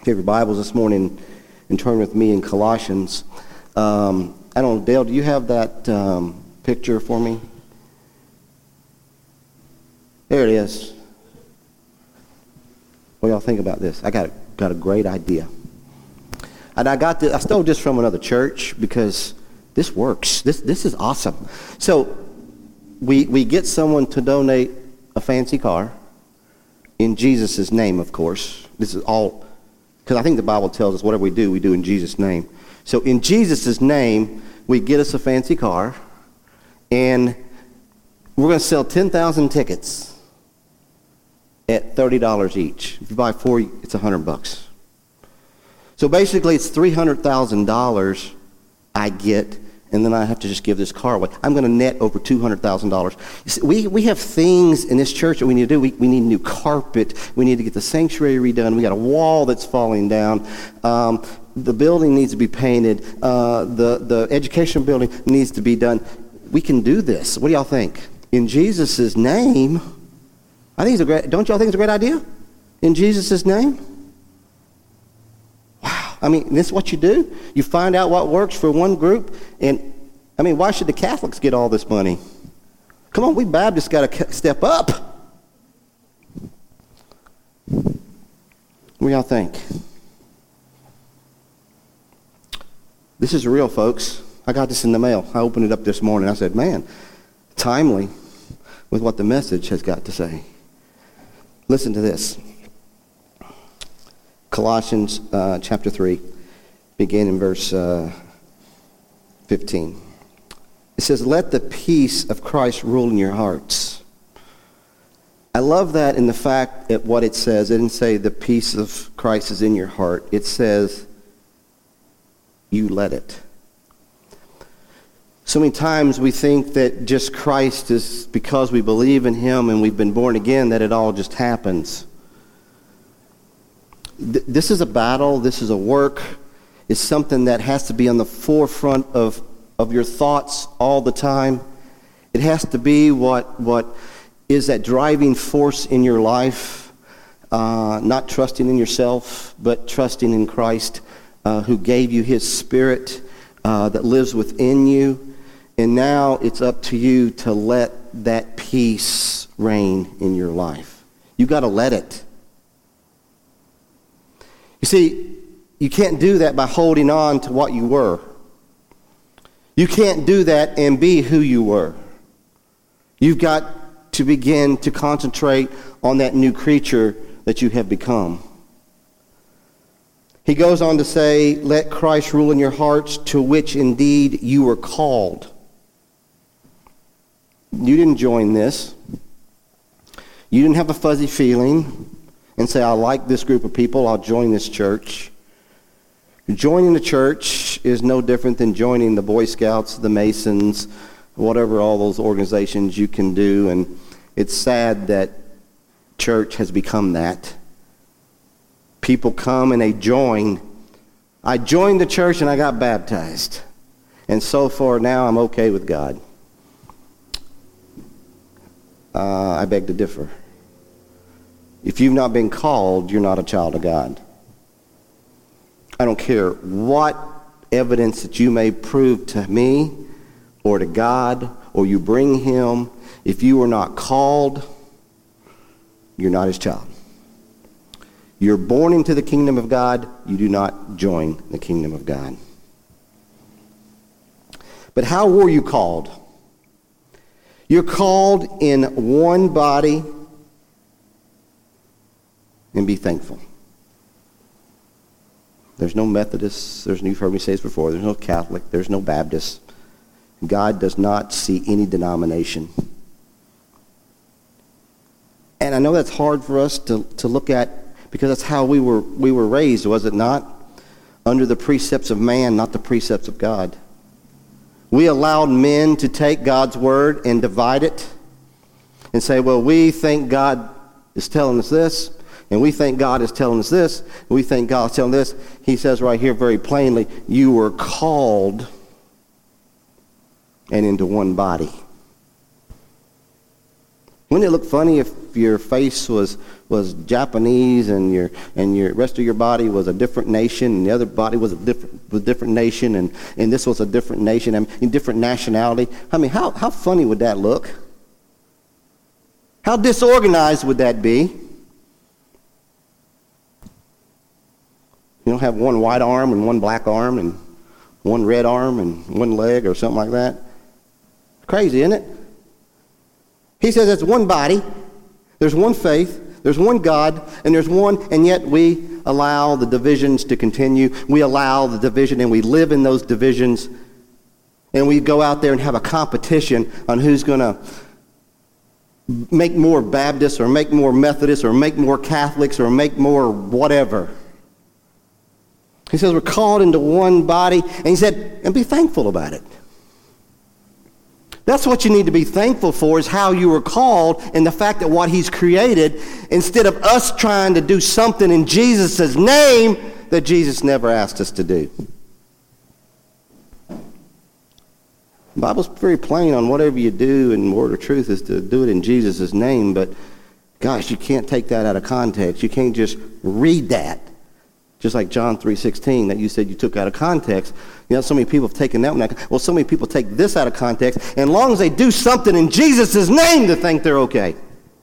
have your Bibles this morning and turn with me in Colossians. I don't know, Dale, do you have that picture for me? There it is. What do y'all think about this? I got a great idea. And I stole this from another church because this works. This is awesome. So we get someone to donate a fancy car in Jesus' name, of course. This is all, because I think the Bible tells us whatever we do in Jesus' name. So in Jesus' name, we get us a fancy car, and we're going to sell 10,000 tickets at $30 each. If you buy 4, it's $100. So basically, it's $300,000 I get, and then I have to just give this car away. I'm going to net over $200,000. We have things in this church that we need to do. We need new carpet. We need to get the sanctuary redone. We got a wall that's falling down. The building needs to be painted. The education building needs to be done. We can do this. What do y'all think? In Jesus' name, I think don't y'all think it's a great idea? In Jesus' name? I mean, this is what you do. You find out what works for one group. And, I mean, why should the Catholics get all this money? Come on, we Baptists got to step up. What do y'all think? This is real, folks. I got this in the mail. I opened it up this morning. I said, man, timely with what the message has got to say. Listen to this. Colossians chapter 3, begin in verse 15. It says, let the peace of Christ rule in your hearts. I love that in the fact that what it says. It didn't say the peace of Christ is in your heart. It says, you let it. So many times we think that just Christ is because we believe in him and we've been born again, that it all just happens. This is a battle. This is a work. It's something that has to be on the forefront of your thoughts all the time. It has to be what is that driving force in your life. Not trusting in yourself, but trusting in Christ, who gave you his Spirit that lives within you. And now it's up to you to let that peace reign in your life. You got to let it. You see, you can't do that by holding on to what you were. You can't do that and be who you were. You've got to begin to concentrate on that new creature that you have become. He goes on to say, let Christ rule in your hearts, to which indeed you were called. You didn't join this. You didn't have a fuzzy feeling and say, I like this group of people, I'll join this church. Joining the church is no different than joining the Boy Scouts, the Masons, whatever all those organizations you can do. And it's sad that church has become that. People come and they join. I joined the church and I got baptized. And so far now I'm okay with God. I beg to differ. If you've not been called, you're not a child of God. I don't care what evidence that you may prove to me or to God or you bring him. If you are not called, you're not his child. You're born into the kingdom of God. You do not join the kingdom of God. But how were you called? You're called in one body. And be thankful. There's no Methodists. You've heard me say this before. There's no Catholic. There's no Baptist. God does not see any denomination. And I know that's hard for us to look at because that's how we were raised, was it not? Under the precepts of man, not the precepts of God. We allowed men to take God's word and divide it and say, well, we think God is telling us this. And we think God is telling us this. We think God is telling this. He says right here very plainly, you were called and into one body. Wouldn't it look funny if your face was Japanese and your rest of your body was a different nation and the other body was a different nation and this was a different nation and different nationality? I mean, how funny would that look? How disorganized would that be? You don't have one white arm and one black arm and one red arm and one leg or something like that. Crazy, isn't it? He says it's one body, there's one faith, there's one God, and there's one, and yet we allow the divisions to continue. We allow the division, and we live in those divisions, and we go out there and have a competition on who's going to make more Baptists or make more Methodists or make more Catholics or make more whatever. He says we're called into one body, and he said, and be thankful about it. That's what you need to be thankful for, is how you were called and the fact that what he's created, instead of us trying to do something in Jesus' name that Jesus never asked us to do. The Bible's very plain on whatever you do in word or truth is to do it in Jesus' name, but gosh, you can't take that out of context. You can't just read that. Just like John 3:16 that you said you took out of context. You know, so many people have taken that one out. Well, so many people take this out of context, and as long as they do something in Jesus' name, they think they're okay.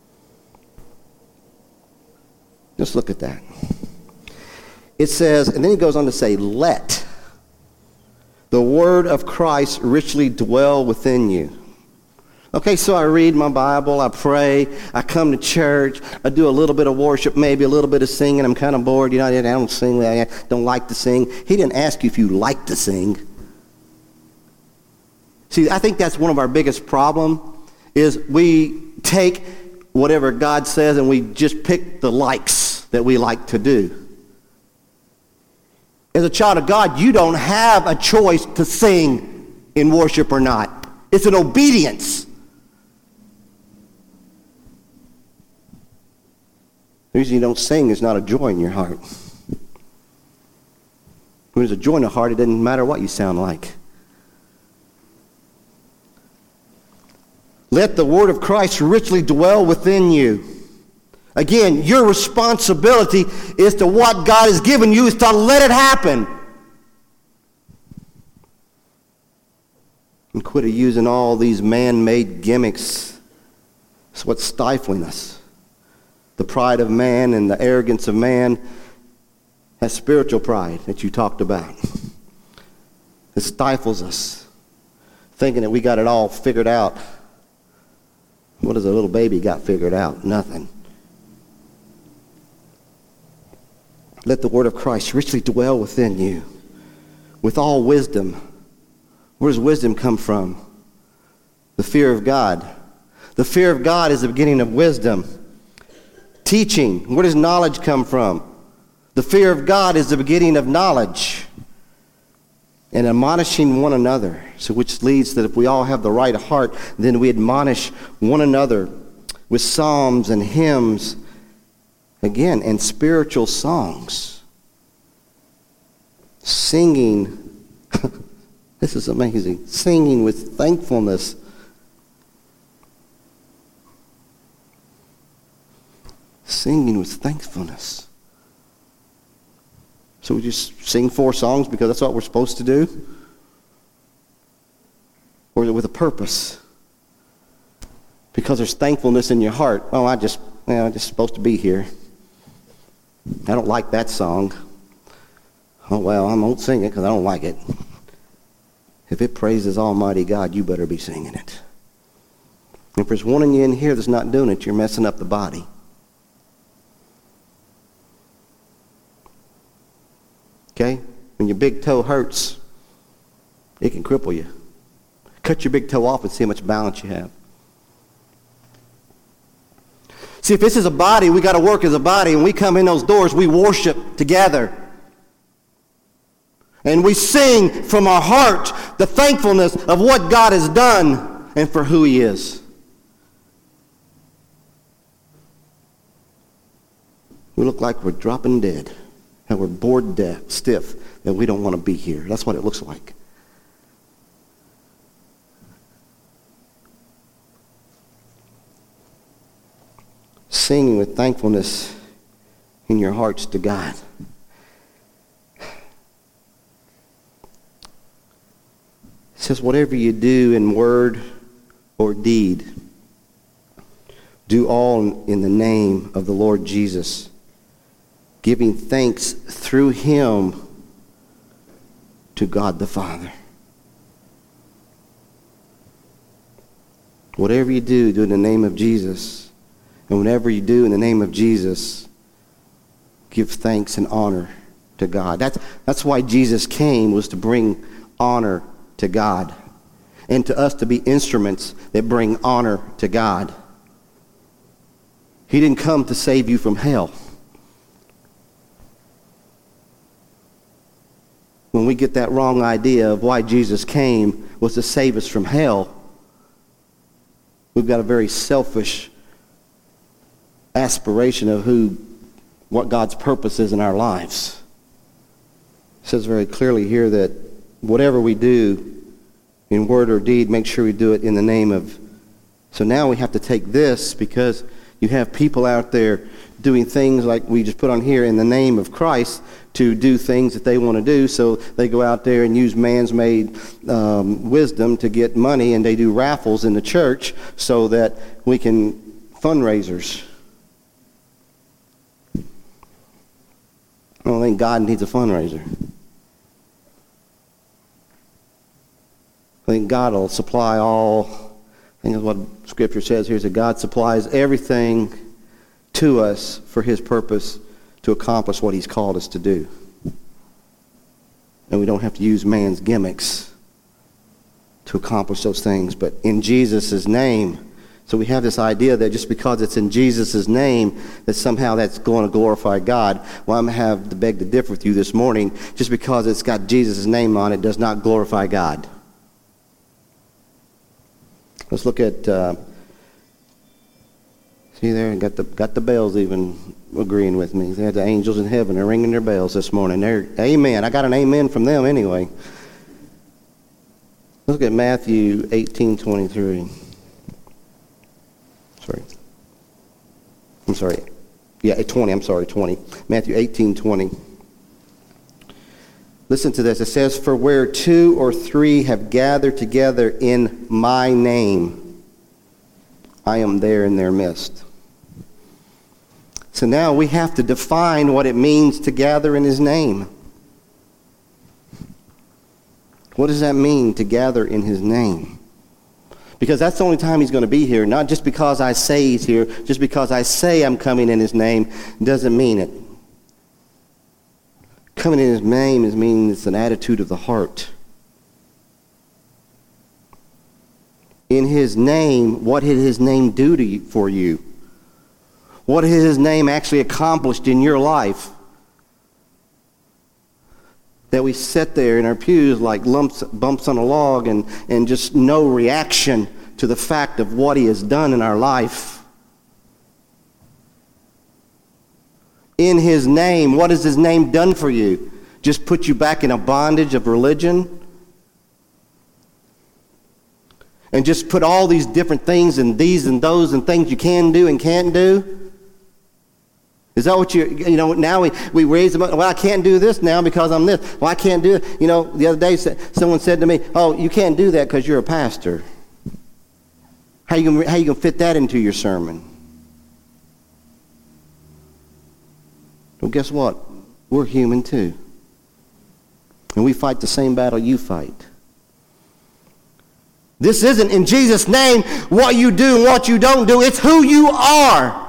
Just look at that. It says, and then he goes on to say, let the word of Christ richly dwell within you. Okay, so I read my Bible, I pray, I come to church, I do a little bit of worship, maybe a little bit of singing. I'm kind of bored, you know, I don't sing, I don't like to sing. He didn't ask you if you like to sing. See, I think that's one of our biggest problems, is we take whatever God says and we just pick the likes that we like to do. As a child of God, you don't have a choice to sing in worship or not. It's an obedience. The reason you don't sing is not a joy in your heart. When there's a joy in the heart, it doesn't matter what you sound like. Let the word of Christ richly dwell within you. Again, your responsibility is to what God has given you is to let it happen. And quit using all these man-made gimmicks. It's what's stifling us. The pride of man and the arrogance of man has spiritual pride that you talked about. It stifles us, thinking that we got it all figured out. What has a little baby got figured out? Nothing. Let the word of Christ richly dwell within you with all wisdom. Where does wisdom come from? The fear of God. The fear of God is the beginning of wisdom. Teaching. Where does knowledge come from? The fear of God is the beginning of knowledge. And admonishing one another. So which leads that if we all have the right heart, then we admonish one another with psalms and hymns. Again, and spiritual songs. Singing. This is amazing. Singing with thankfulness. Singing with thankfulness. So we just sing 4 songs because that's what we're supposed to do? Or is it with a purpose? Because there's thankfulness in your heart. Oh, I'm just supposed to be here. I don't like that song. Oh, well, I won't sing it because I don't like it. If it praises Almighty God, you better be singing it. And if there's one of you in here that's not doing it, you're messing up the body. Okay? When your big toe hurts, it can cripple you. Cut your big toe off and see how much balance you have. See, if this is a body, we got to work as a body. And we come in those doors, we worship together. And we sing from our heart the thankfulness of what God has done and for who He is. We look like we're dropping dead. And we're bored stiff, that we don't want to be here. That's what it looks like. singing with thankfulness in your hearts to God. It says, whatever you do in word or deed, do all in the name of the Lord Jesus, giving thanks through him to God the Father. Whatever you do, do in the name of Jesus. And whenever you do in the name of Jesus, give thanks and honor to God. That's why Jesus came, was to bring honor to God. And to us to be instruments that bring honor to God. He didn't come to save you from hell. When we get that wrong idea of why Jesus came was to save us from hell, we've got a very selfish aspiration of what God's purpose is in our lives. It says very clearly here that whatever we do in word or deed, make sure we do it in the name of. So now we have to take this, because you have people out there doing things like we just put on here in the name of Christ to do things that they want to do. So they go out there and use man's made wisdom to get money, and they do raffles in the church so that we can fundraisers. I don't think God needs a fundraiser. I think God will supply all. I think that's what Scripture says here, is that God supplies everything to us for his purpose to accomplish what he's called us to do. And we don't have to use man's gimmicks to accomplish those things, but in Jesus' name. So we have this idea that just because it's in Jesus' name, that somehow that's going to glorify God. Well, I'm going to have to beg to differ with you this morning. Just because it's got Jesus' name on it does not glorify God. Let's look at, see there, got the bells even agreeing with me. They had the angels in heaven, they're ringing their bells this morning. They're, amen. I got an amen from them anyway. Look at Matthew 18:23. Yeah, 20. Matthew 18:20. Listen to this. It says, for where 2 or 3 have gathered together in my name, I am there in their midst. So now we have to define what it means to gather in his name. What does that mean, to gather in his name? Because that's the only time he's going to be here. Not just because I say he's here, just because I say I'm coming in his name doesn't mean it. Coming in his name means it's an attitude of the heart. In his name, what did his name do for you? What has his name actually accomplished in your life? That we sit there in our pews like bumps on a log and just no reaction to the fact of what he has done in our life. In his name, what has his name done for you? Just put you back in a bondage of religion? And just put all these different things and these and those and things you can do and can't do? Is that what now we raise them up, well, I can't do this now because I'm this. Well, I can't do it. The other day someone said to me, oh, you can't do that because you're a pastor. How you gonna fit that into your sermon? Well, guess what? We're human too. And we fight the same battle you fight. This isn't in Jesus' name what you do and what you don't do. It's who you are.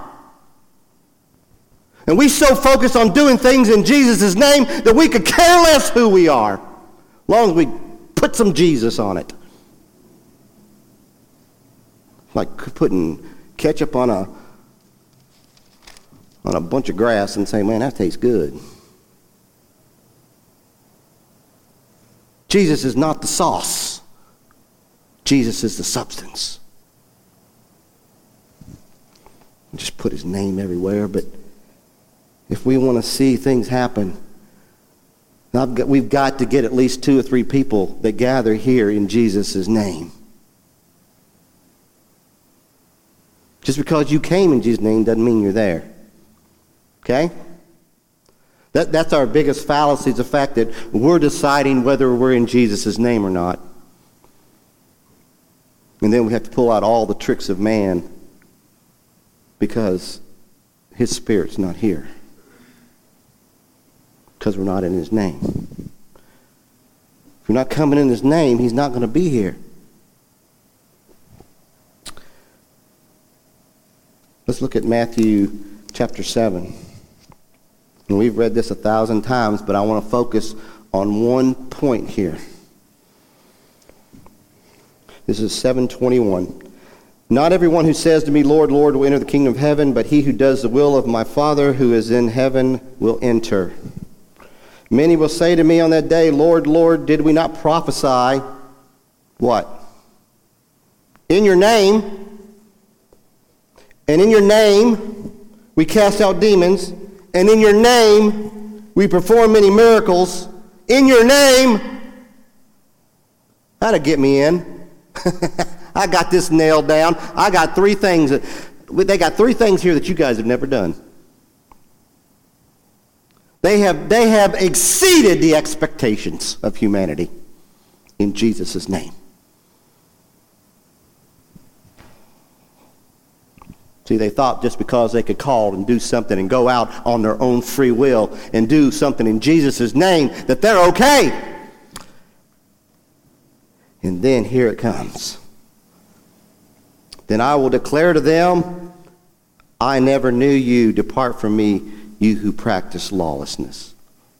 And we so focus on doing things in Jesus' name that we could care less who we are, as long as we put some Jesus on it. Like putting ketchup on a bunch of grass and saying, man, that tastes good. Jesus is not the sauce. Jesus is the substance. Just put his name everywhere, but if we want to see things happen, we've got to get at least 2 or 3 people that gather here in Jesus' name. Just because you came in Jesus' name doesn't mean you're there. Okay? That's our biggest fallacy, is the fact that we're deciding whether we're in Jesus' name or not. And then we have to pull out all the tricks of man because his Spirit's not here. Because we're not in his name. If you're not coming in his name, he's not going to be here. Let's look at Matthew chapter 7. And we've read this 1,000 times, but I want to focus on one point here. This is 7:21. Not everyone who says to me, Lord, Lord, will enter the kingdom of heaven, but he who does the will of my Father who is in heaven will enter. Many will say to me on that day, Lord, Lord, did we not prophesy? What? In your name. And in your name we cast out demons. And in your name we perform many miracles. In your name. That'll get me in. I got this nailed down. I got three things. They got three things here that you guys have never done. They have exceeded the expectations of humanity in Jesus' name. See, they thought just because they could call and do something and go out on their own free will and do something in Jesus' name that they're okay. And then here it comes. Then I will declare to them, I never knew you. Depart from me, you who practice lawlessness.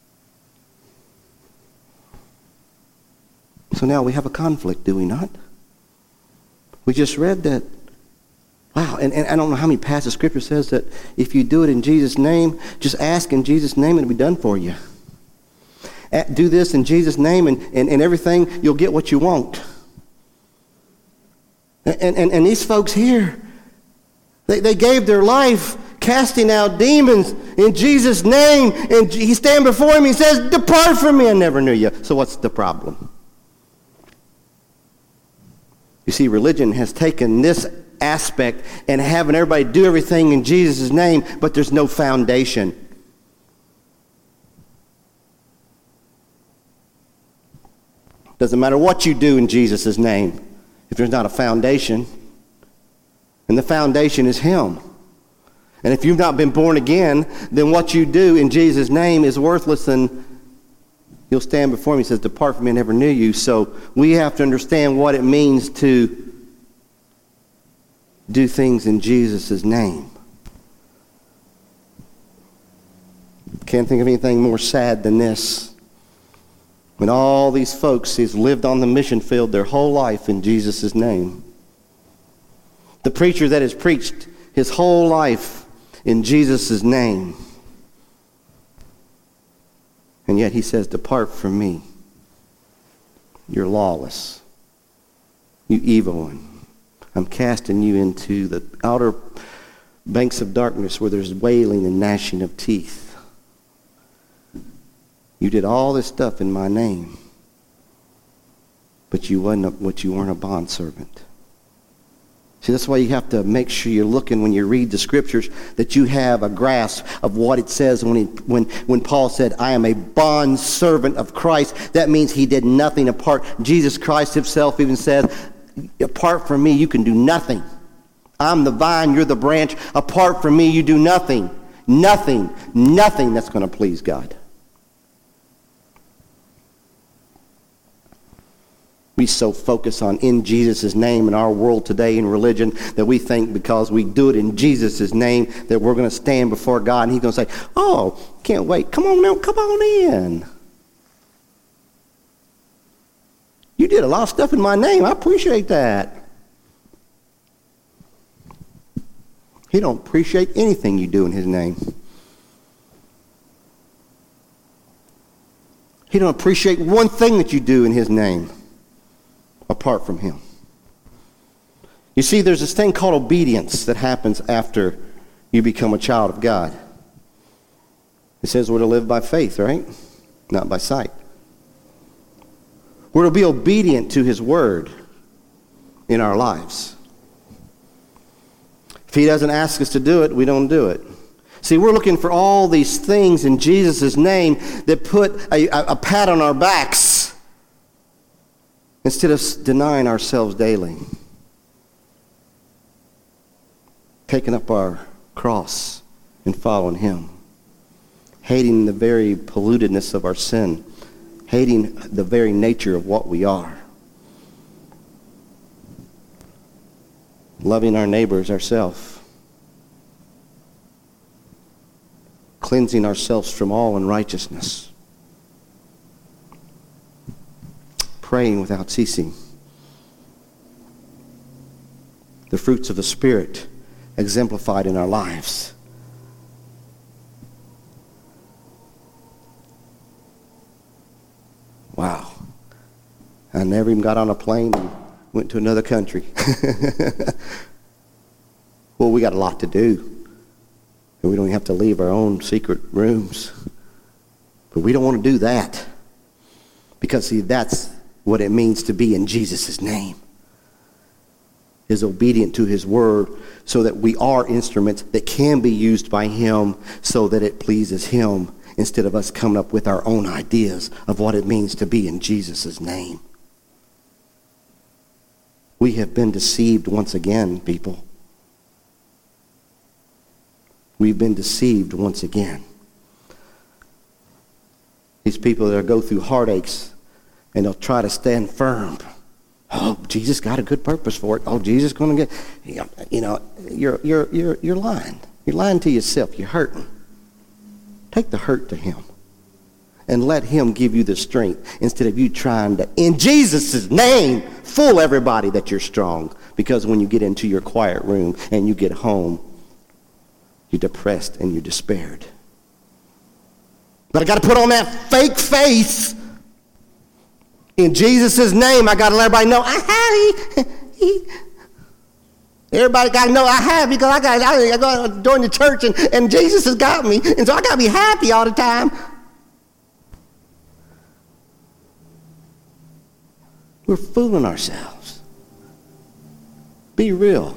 So now we have a conflict, do we not? We just read that. Wow, and I don't know how many passages of Scripture says that if you do it in Jesus' name, just ask in Jesus' name and it'll be done for you. Do this in Jesus' name and everything, you'll get what you want. And these folks here, they gave their life casting out demons in Jesus' name, and he stands before him and he says, depart from me, I never knew you. So what's the problem? You see, religion has taken this aspect and having everybody do everything in Jesus' name, but there's no foundation. Doesn't matter what you do in Jesus' name if there's not a foundation. And the foundation is him. And if you've not been born again, then what you do in Jesus' name is worthless, and you'll stand before him. He says, depart from me, I never knew you. So we have to understand what it means to do things in Jesus' name. Can't think of anything more sad than this. When all these folks has lived on the mission field their whole life in Jesus' name. The preacher that has preached his whole life in Jesus' name. And yet he says, depart from me. You're lawless. You evil one. I'm casting you into the outer banks of darkness where there's wailing and gnashing of teeth. You did all this stuff in my name, but you weren't a bondservant. See, that's why you have to make sure you're looking when you read the scriptures that you have a grasp of what it says when Paul said, I am a bondservant of Christ. That means he did nothing apart. Jesus Christ himself even said, apart from me, you can do nothing. I'm the vine, you're the branch. Apart from me, you do nothing. Nothing that's going to please God. We so focus on in Jesus' name in our world today in religion that we think because we do it in Jesus' name that we're going to stand before God and he's going to say, oh, can't wait. Come on now, come on in. You did a lot of stuff in my name. I appreciate that. He don't appreciate anything you do in his name. He don't appreciate one thing that you do in his name. Apart from him. You see, there's this thing called obedience that happens after you become a child of God. It says we're to live by faith, right? Not by sight. We're to be obedient to his word in our lives. If he doesn't ask us to do it, we don't do it. See, we're looking for all these things in Jesus' name that put a pat on our backs instead of denying ourselves daily. Taking up our cross and following him. Hating the very pollutedness of our sin. Hating the very nature of what we are. Loving our neighbors ourselves. Cleansing ourselves from all unrighteousness. Praying without ceasing. The fruits of the Spirit exemplified in our lives. Wow. I never even got on a plane and went to another country. Well, we got a lot to do. And we don't even have to leave our own secret rooms. But we don't want to do that. Because, see, that's what it means to be in Jesus' name. Is obedient to his word so that we are instruments that can be used by him so that it pleases him instead of us coming up with our own ideas of what it means to be in Jesus' name. We have been deceived once again, people. We've been deceived once again. These people that go through heartaches and they'll try to stand firm. Oh, Jesus got a good purpose for it. Oh, Jesus going to get, you're lying. You're lying to yourself. You're hurting. Take the hurt to him and let him give you the strength instead of you trying to, in Jesus' name, fool everybody that you're strong. Because when you get into your quiet room and you get home, you're depressed and you're despaired. But I got to put on that fake face. In Jesus' name, I got to let everybody know I have. Everybody got to know I have because I go join the church and Jesus has got me. And so I got to be happy all the time. We're fooling ourselves. Be real.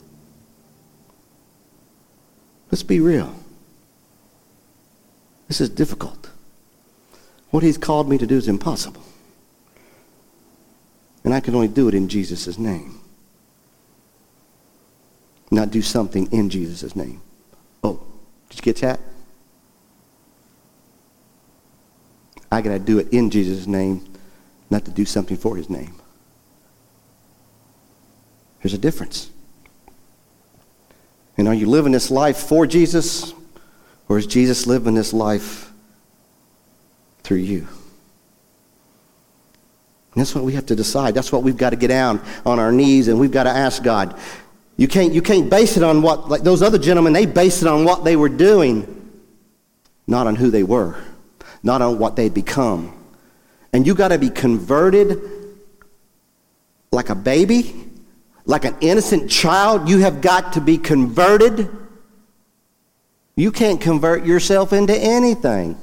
Let's be real. This is difficult. What he's called me to do is impossible. And I can only do it in Jesus' name. Not do something in Jesus' name. Oh, did you get that? I got to do it in Jesus' name, not to do something for his name. There's a difference. And are you living this life for Jesus, or is Jesus living this life through you? And that's what we have to decide. That's what we've got to get down on our knees and we've got to ask God. You can't base it on what, like those other gentlemen, they based it on what they were doing, not on who they were, not on what they'd become. And you got to be converted like a baby, like an innocent child. You have got to be converted. You can't convert yourself into anything.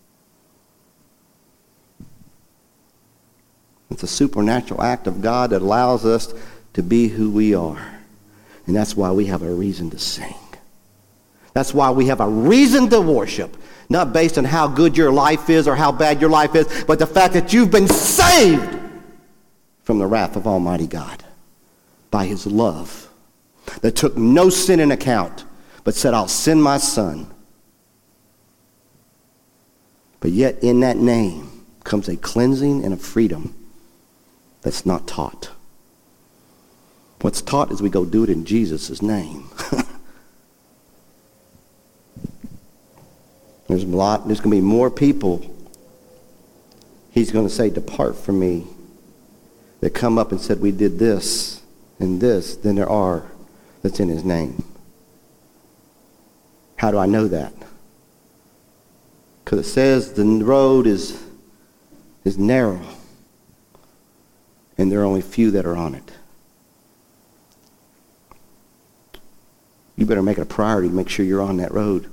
It's a supernatural act of God that allows us to be who we are. And that's why we have a reason to sing. That's why we have a reason to worship. Not based on how good your life is or how bad your life is, but the fact that you've been saved from the wrath of Almighty God by his love that took no sin in account, but said, I'll send my son. But yet in that name comes a cleansing and a freedom that's not taught. What's taught is we go do it in Jesus' name. There's going to be more people he's going to say, depart from me, that come up and said, we did this and this, than there are that's in his name. How do I know that? Because it says the road is narrow, and there are only few that are on it. You better make it a priority to make sure you're on that road.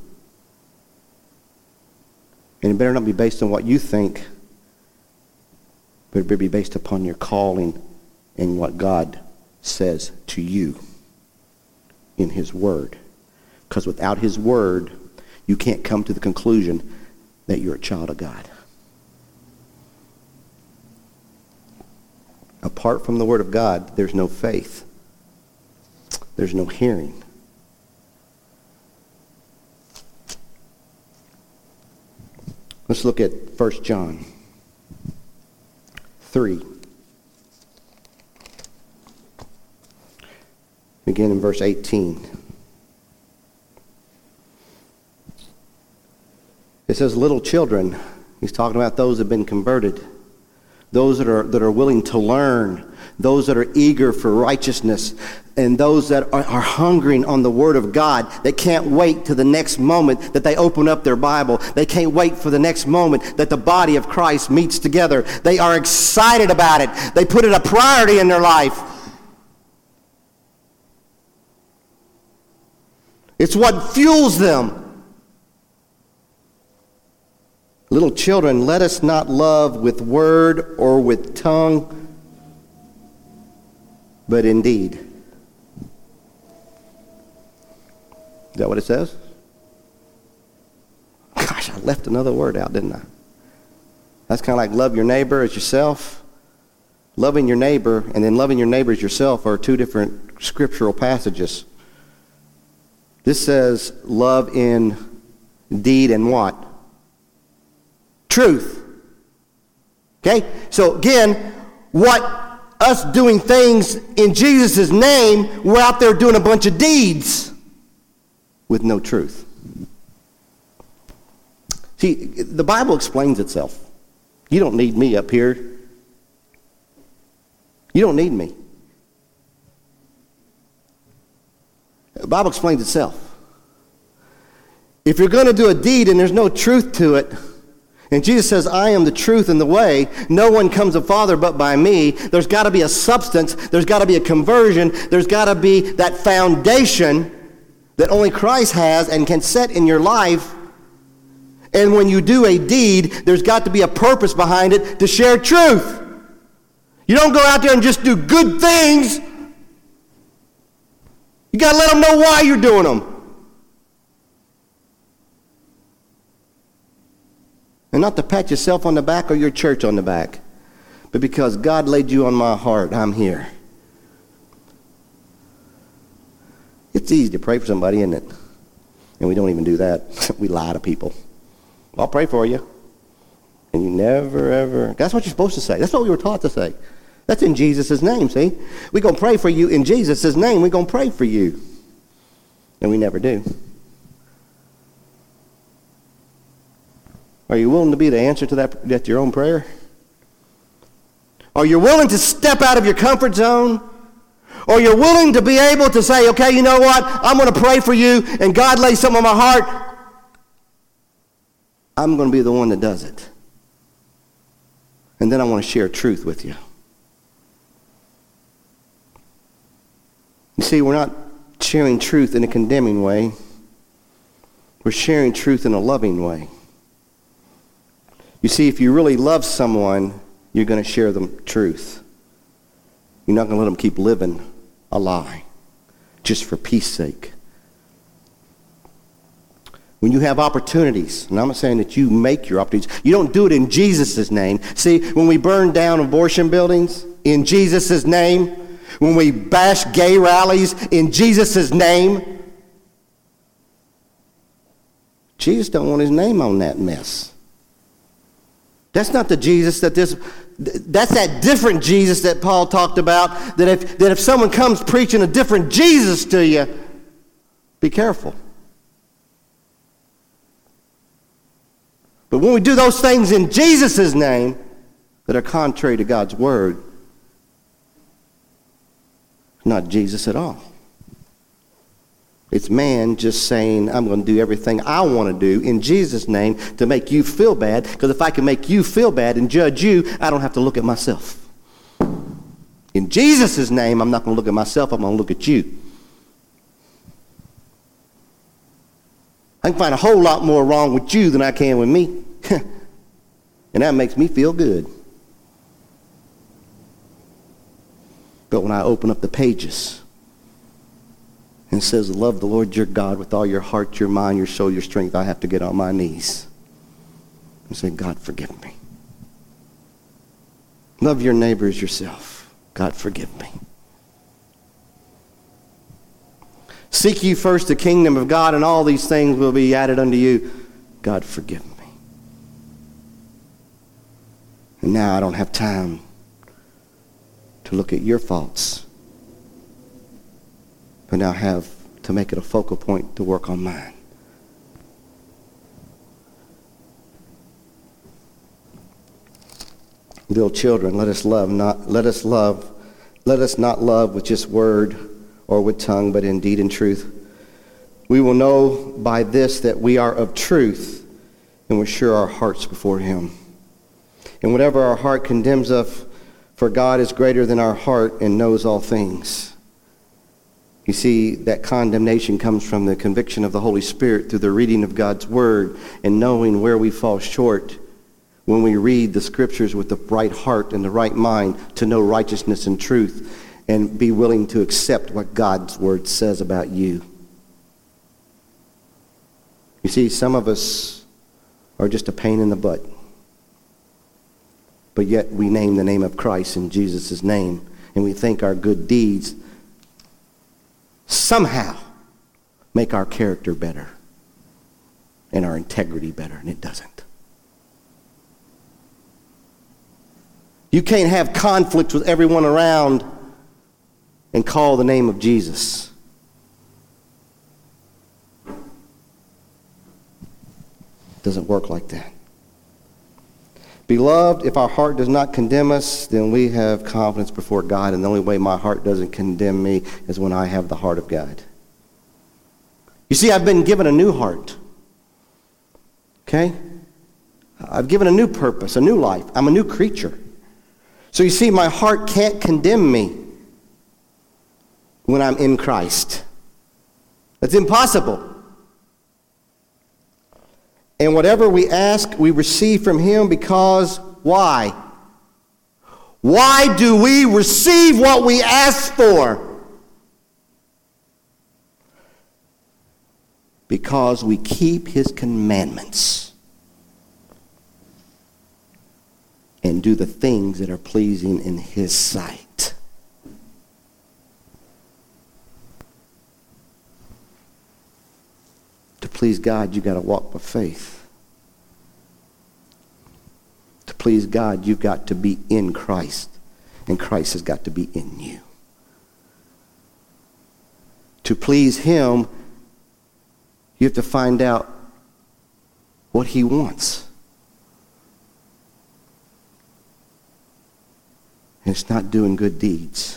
And it better not be based on what you think, but it better be based upon your calling and what God says to you in his word. Because without his word, you can't come to the conclusion that you're a child of God. Apart from the word of God, there's no faith. There's no hearing. Let's look at 1 John 3. Begin in verse 18. It says, little children, he's talking about those that have been converted, those that are willing to learn, those that are eager for righteousness, and those that are hungering on the Word of God, that can't wait to the next moment that they open up their Bible. They can't wait for the next moment that the body of Christ meets together. They are excited about it. They put it a priority in their life. It's what fuels them. Little children, let us not love with word or with tongue, but in deed. Is that what it says? Gosh, I left another word out, didn't I? That's kind of like love your neighbor as yourself. Loving your neighbor and then loving your neighbor as yourself are two different scriptural passages. This says love in deed and what? Truth. Okay? So again, what us doing things in Jesus' name, we're out there doing a bunch of deeds with no truth. See, the Bible explains itself. You don't need me up here. You don't need me. The Bible explains itself. If you're going to do a deed and there's no truth to it, and Jesus says, I am the truth and the way. No one comes to the Father but by me. There's got to be a substance. There's got to be a conversion. There's got to be that foundation that only Christ has and can set in your life. And when you do a deed, there's got to be a purpose behind it to share truth. You don't go out there and just do good things. You got to let them know why you're doing them. And not to pat yourself on the back or your church on the back, but because God laid you on my heart, I'm here. It's easy to pray for somebody, isn't it? And we don't even do that. We lie to people. I'll pray for you. And you never, ever. That's what you're supposed to say. That's what we were taught to say. That's in Jesus' name, see? We're going to pray for you in Jesus' name. We're going to pray for you. And we never do. Are you willing to be the answer to that your own prayer? Are you willing to step out of your comfort zone? Or you're willing to be able to say, okay, you know what? I'm going to pray for you, and God lays something on my heart. I'm going to be the one that does it. And then I want to share truth with you. You see, we're not sharing truth in a condemning way. We're sharing truth in a loving way. You see, if you really love someone, you're going to share them truth. You're not going to let them keep living a lie just for peace sake. When you have opportunities, and I'm not saying that you make your opportunities, you don't do it in Jesus' name. See, when we burn down abortion buildings in Jesus' name, when we bash gay rallies in Jesus' name, Jesus don't want his name on that mess. That's not the Jesus that's that different Jesus that Paul talked about, that if someone comes preaching a different Jesus to you, be careful. But when we do those things in Jesus' name that are contrary to God's word, it's not Jesus at all. It's man just saying, I'm going to do everything I want to do in Jesus' name to make you feel bad, because if I can make you feel bad and judge you, I don't have to look at myself. In Jesus' name, I'm not going to look at myself, I'm going to look at you. I can find a whole lot more wrong with you than I can with me. And that makes me feel good. But when I open up the pages and says, love the Lord your God with all your heart, your mind, your soul, your strength, I have to get on my knees and say, God, forgive me. Love your neighbor as yourself. God, forgive me. Seek ye first the kingdom of God, and all these things will be added unto you. God, forgive me. And now I don't have time to look at your faults, but now have to make it a focal point to work on mine. Little children, let us not love with just word or with tongue, but in deed and truth. We will know by this that we are of truth, and we're sure our hearts before him. And whatever our heart condemns us, for God is greater than our heart and knows all things. You see, that condemnation comes from the conviction of the Holy Spirit through the reading of God's word and knowing where we fall short when we read the scriptures with the right heart and the right mind to know righteousness and truth and be willing to accept what God's word says about you. You see, some of us are just a pain in the butt. But yet we name the name of Christ in Jesus' name, and we think our good deeds somehow make our character better and our integrity better, and it doesn't. You can't have conflict with everyone around and call the name of Jesus. It doesn't work like that. Beloved, if our heart does not condemn us, then we have confidence before God, and the only way my heart doesn't condemn me is when I have the heart of God. You see, I've been given a new heart. Okay? I've given a new purpose, a new life. I'm a new creature. So you see, my heart can't condemn me when I'm in Christ. That's impossible. And whatever we ask, we receive from him because, why? Why do we receive what we ask for? Because we keep his commandments and do the things that are pleasing in his sight. To please God, you got to walk by faith. To please God, you've got to be in Christ, and Christ has got to be in you. To please him, you have to find out what he wants. And it's not doing good deeds.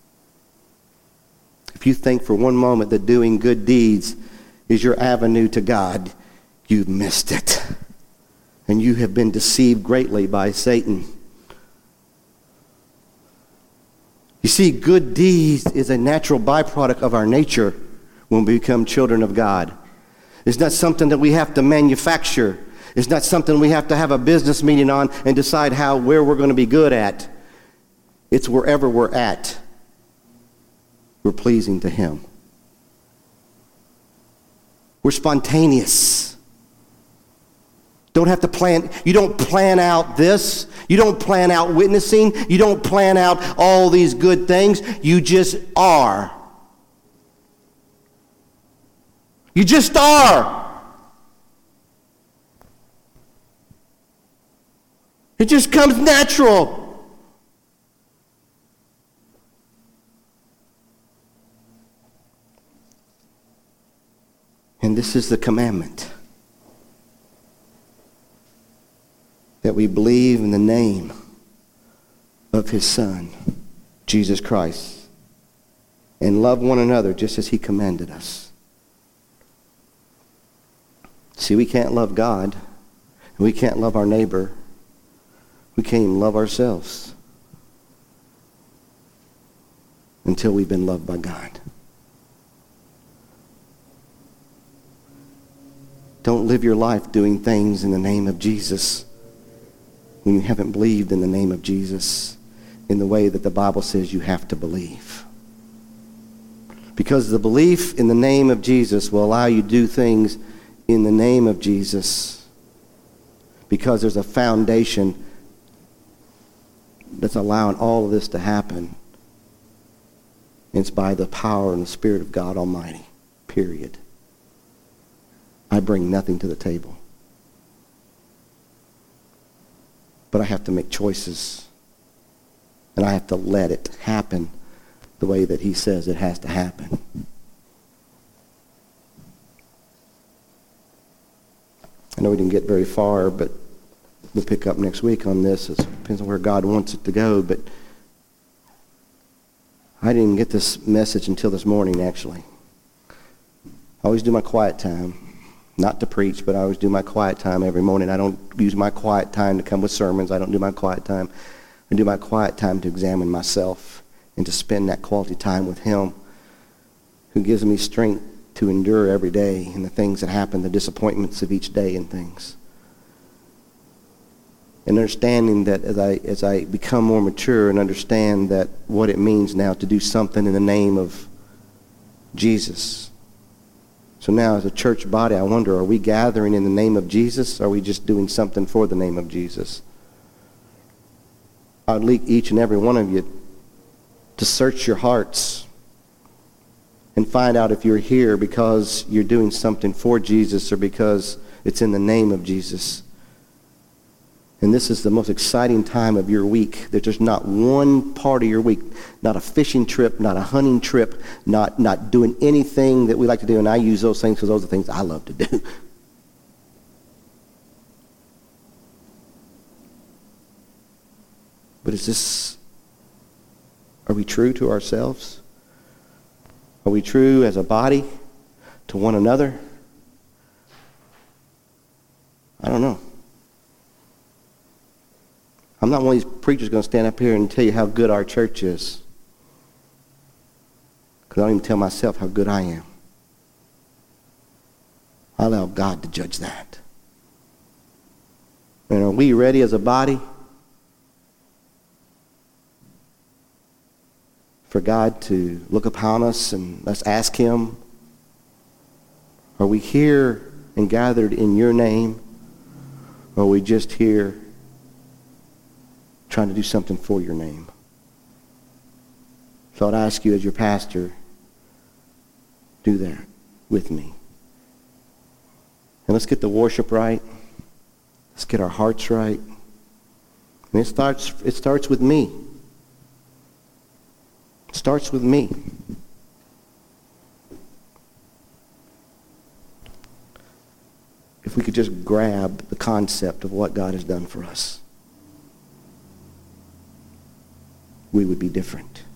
If you think for one moment that doing good deeds is your avenue to God, you've missed it. And you have been deceived greatly by Satan. You see, good deeds is a natural byproduct of our nature when we become children of God. It's not something that we have to manufacture. It's not something we have to have a business meeting on and decide where we're going to be good at. It's wherever we're at, we're pleasing to him. We're spontaneous. Don't have to plan. You don't plan out this. You don't plan out witnessing. You don't plan out all these good things. You just are. You just are. It just comes natural. And this is the commandment, that we believe in the name of his Son, Jesus Christ, and love one another just as he commanded us. See, we can't love God, and we can't love our neighbor. We can't even love ourselves until we've been loved by God. Don't live your life doing things in the name of Jesus when you haven't believed in the name of Jesus in the way that the Bible says you have to believe. Because the belief in the name of Jesus will allow you to do things in the name of Jesus. Because there's a foundation that's allowing all of this to happen. It's by the power and the Spirit of God Almighty. Period. I bring nothing to the table. But I have to make choices. And I have to let it happen the way that he says it has to happen. I know we didn't get very far, but we'll pick up next week on this. It depends on where God wants it to go. But I didn't get this message until this morning, actually. I always do my quiet time. Not to preach, but I always do my quiet time every morning. I don't use my quiet time to come with sermons. I don't do my quiet time. I do my quiet time to examine myself and to spend that quality time with him who gives me strength to endure every day and the things that happen, the disappointments of each day and things. And understanding that as I become more mature and understand that what it means now to do something in the name of Jesus. So now as a church body, I wonder, are we gathering in the name of Jesus? Or are we just doing something for the name of Jesus? I'd lead each and every one of you to search your hearts and find out if you're here because you're doing something for Jesus or because it's in the name of Jesus. And this is the most exciting time of your week. That there's not one part of your week, not a fishing trip, not a hunting trip, not doing anything that we like to do. And I use those things because those are things I love to do. But are we true to ourselves? Are we true as a body to one another? I don't know. I'm not one of these preachers going to stand up here and tell you how good our church is. Because I don't even tell myself how good I am. I allow God to judge that. And are we ready as a body for God to look upon us and let's ask him, are we here and gathered in your name? Or are we just here trying to do something for your name? So I'd ask you as your pastor, do that with me. And let's get the worship right. Let's get our hearts right. And it starts with me. It starts with me. If we could just grab the concept of what God has done for us, we would be different.